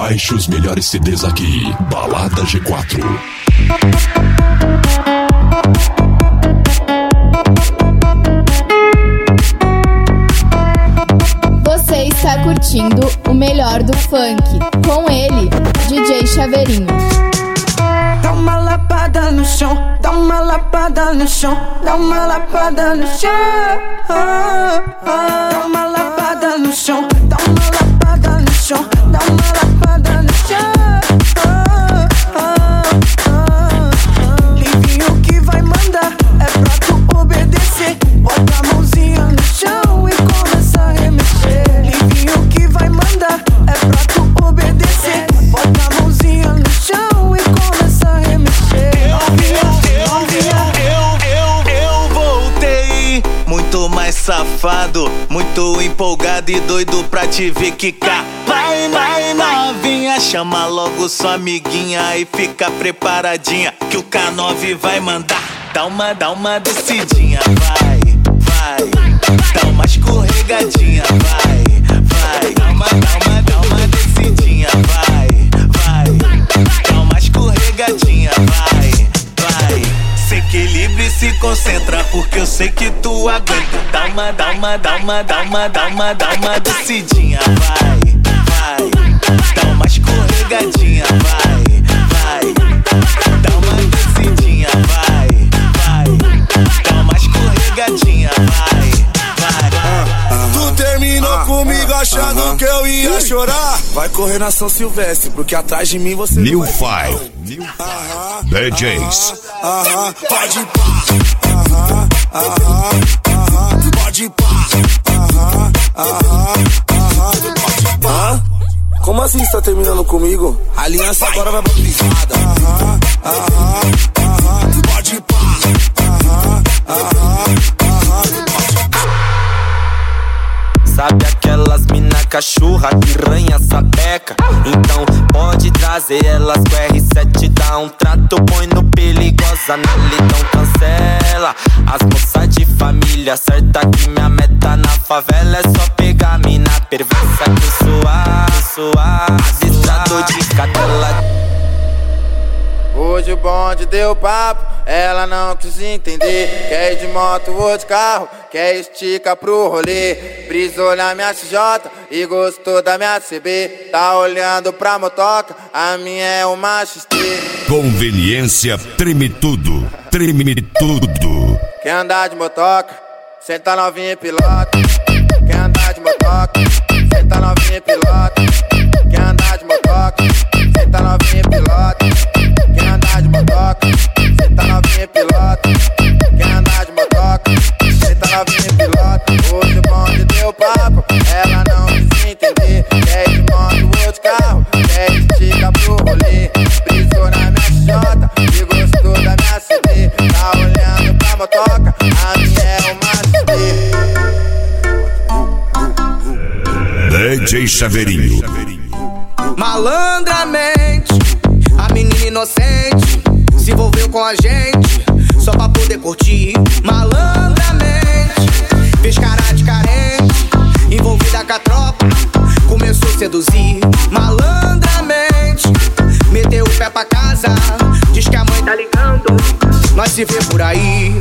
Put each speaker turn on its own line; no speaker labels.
Baixe os melhores CDs aqui. Balada G4.
Você está curtindo o melhor do funk. Com ele, DJ Chaveirinho.
Dá uma lapada no chão, dá uma lapada no chão, dá uma lapada no chão. Dá uma lapada no chão, dá uma lapada no chão, dá uma lapada no chão. Livinho que vai mandar, é pra tu obedecer. Bota a mãozinha no chão e começa a remexer. Livinho que vai mandar, é pra tu obedecer. Bota a mãozinha no chão e começa a remexer.
Eu voltei, muito mais safado, muito empolgado e doido pra te ver quicar. Vai novinha, chama logo sua amiguinha e fica preparadinha que o K9 vai mandar. Dá uma descidinha, vai. Dá uma escorregadinha, vai. Dá uma descidinha, vai. Dá uma escorregadinha, vai. Se equilibra e se concentra, porque eu sei que tu aguenta. Dá uma descidinha, vai. Dá uma escorregadinha, vai. Dá uma descidinha, vai. Dá uma escorregadinha, vai.
Tu terminou comigo achando que eu ia chorar. Vai correr na São Silvestre, porque atrás de mim você
New
vai
File DJs.
Pode ir pá. Pode ir pá. Como assim você tá terminando comigo? A aliança agora vai pra privada. Pode ir pá.
Sabe aquelas mina cachorra, piranha, sapeca? Então pode trazer elas com R7, dá um trato, põe no perigosa nela, então cancela. As moças de família, certa que minha meta na favela é só pegar mina perversa que eu sou adestrado de cadela.
Hoje o bonde deu papo, ela não quis entender. Quer ir de moto ou de carro, quer estica pro rolê. Brisou na minha XJ e gostou da minha CB. Tá olhando pra motoca, a minha é uma XT.
Conveniência treme tudo.
Quer andar de motoca, senta novinha e pilota. Quer andar de motoca, senta novinha e pilota. Quer andar de motoca, senta novinha e pilota. Quer andar de motoca, senta novinha e pilota. Quer andar de motoca, senta novinha e pilota. Hoje o bonde deu papo, ela não quis entender. Quer ir de moto ou de carro, quer estica pro rolê. Brisou na minha XJ e gostou da minha CD. Tá olhando pra motoca, a minha é uma XD.
DJ Chaveirinho.
Malandramente, a menina inocente se envolveu com a gente só pra poder curtir. Malandramente, fez cara de carente, envolvida com a tropa, começou a seduzir. Malandramente, meteu o pé pra casa, diz que a mãe tá ligando, nós se vê por aí.